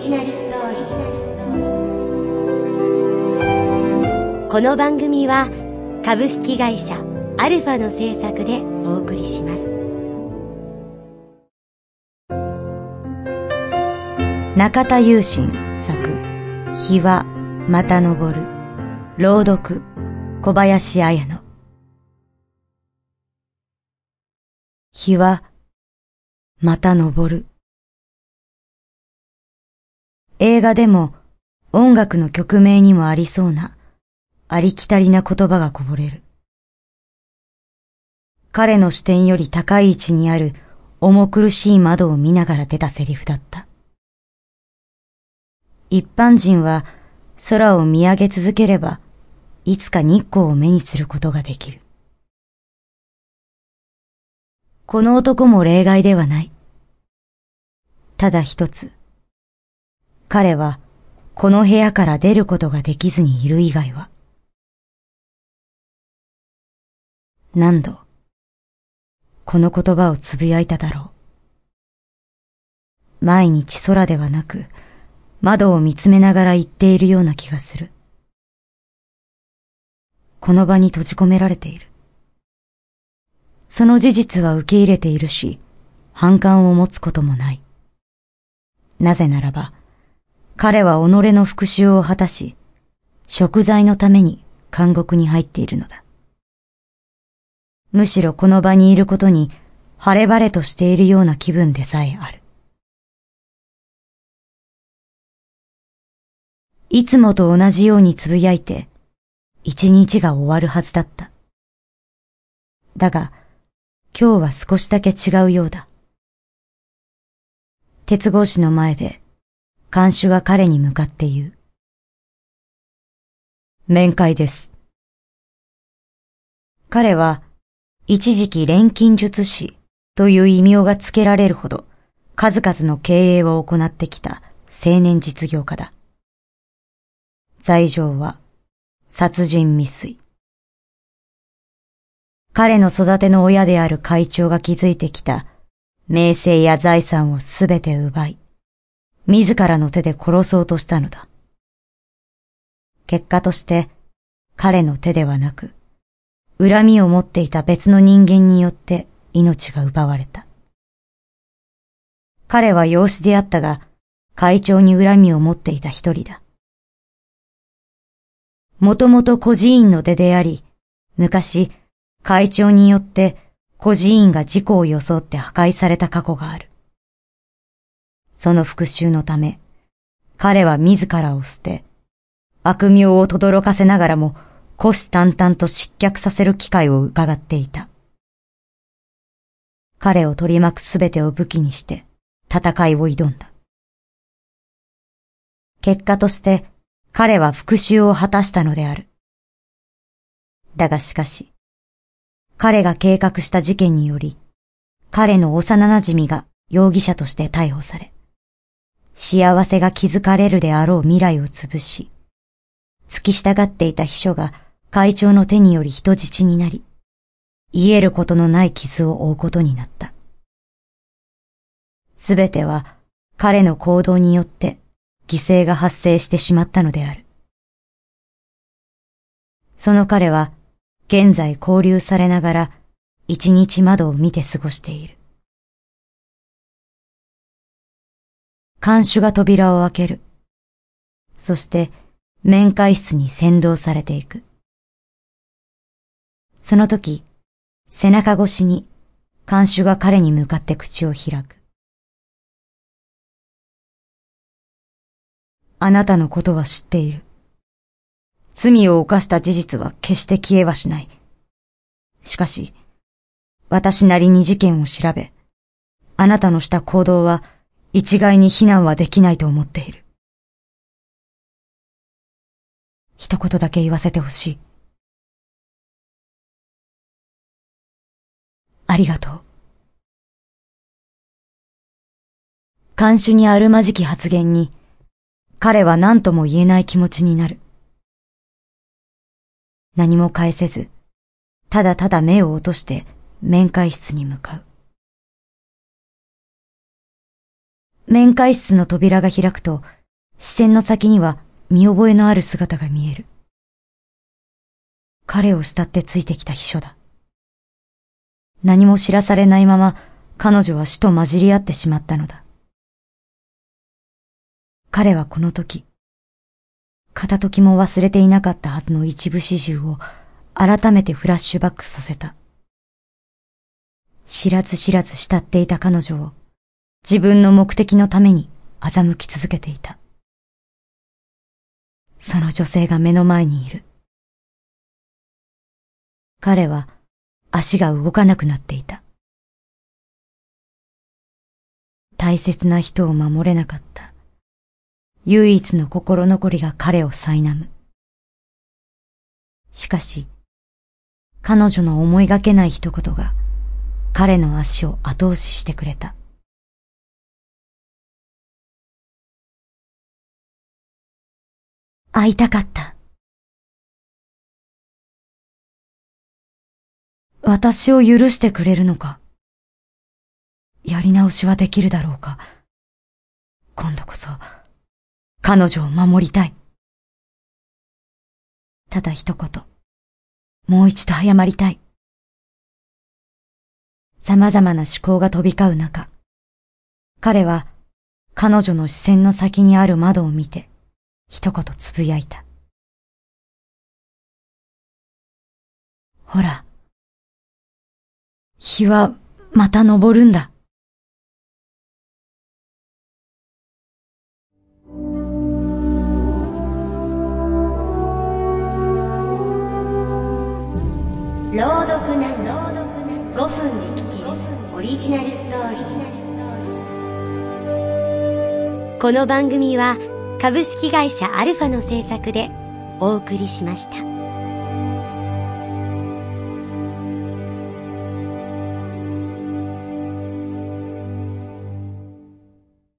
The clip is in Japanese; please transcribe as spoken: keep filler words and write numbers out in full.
ジナルストーリー。この番組は株式会社アルファの制作でお送りします。 中田雄心作日はまた昇る。朗読小林彩乃。日はまた昇る。映画でも音楽の曲名にもありそうなありきたりな言葉がこぼれる。彼の視点より高い位置にある重苦しい窓を見ながら出たセリフだった。一般人は空を見上げ続ければいつか日光を目にすることができる。この男も例外ではない。ただ一つ、彼はこの部屋から出ることができずにいる以外は。何度この言葉をつぶやいただろう。毎日空ではなく窓を見つめながら言っているような気がする。この場に閉じ込められている。その事実は受け入れているし、反感を持つこともない。なぜならば、彼は己の復讐を果たし、贖罪のために監獄に入っているのだ。むしろこの場にいることに晴れ晴れとしているような気分でさえある。いつもと同じようにつぶやいて、一日が終わるはずだった。だが、今日は少しだけ違うようだ。鉄格子の前で、看守が彼に向かって言う。面会です。彼は、一時期錬金術師という異名がつけられるほど、数々の経営を行ってきた青年実業家だ。罪状は殺人未遂。彼の育ての親である会長が築いてきた名声や財産をすべて奪い、自らの手で殺そうとしたのだ。結果として彼の手ではなく、恨みを持っていた別の人間によって命が奪われた。彼は養子であったが、会長に恨みを持っていた一人だ。もともと孤児院の出であり、昔、会長によって孤児院が事故を装って破壊された過去がある。その復讐のため、彼は自らを捨て、悪名を轟かせながらも虎視眈々と失脚させる機会を伺っていた。彼を取り巻くすべてを武器にして戦いを挑んだ。結果として彼は復讐を果たしたのである。だがしかし、彼が計画した事件により、彼の幼馴染が容疑者として逮捕され、幸せが築かれるであろう未来を潰し、付き従っていた秘書が会長の手により人質になり、癒えることのない傷を負うことになった。すべては彼の行動によって犠牲が発生してしまったのである。その彼は現在拘留されながら一日窓を見て過ごしている。看守が扉を開ける。そして面会室に先導されていく。その時、背中越しに看守が彼に向かって口を開く。あなたのことは知っている。罪を犯した事実は決して消えはしない。しかし、私なりに事件を調べ、あなたのした行動は一概に非難はできないと思っている。一言だけ言わせてほしい。ありがとう。看守にあるまじき発言に、彼は何とも言えない気持ちになる。何も返せず、ただただ目を落として面会室に向かう。 面会室の扉が開くと、視線の先には見覚えのある姿が見える。彼を慕ってついてきた秘書だ。何も知らされないまま、彼女は死と混じり合ってしまったのだ。彼はこの時、片時も忘れていなかったはずの一部始終を改めてフラッシュバックさせた。知らず知らず慕っていた彼女を自分の目的のために欺き続けていた。その女性が目の前にいる。彼は足が動かなくなっていた。大切な人を守れなかった。唯一の心残りが彼を苛む。しかし、彼女の思いがけない一言が彼の足を後押ししてくれた。会いたかった。私を許してくれるのか。やり直しはできるだろうか。今度こそ彼女を守りたい。ただ一言、もう一度謝りたい。様々な思考が飛び交う中、彼は彼女の視線の先にある窓を見て一言つぶやいた。ほら、日はまた昇るんだ。 朗読なごふんで聞けるオリジナルストーリー。この番組は株式会社アルファの制作でお送りしました。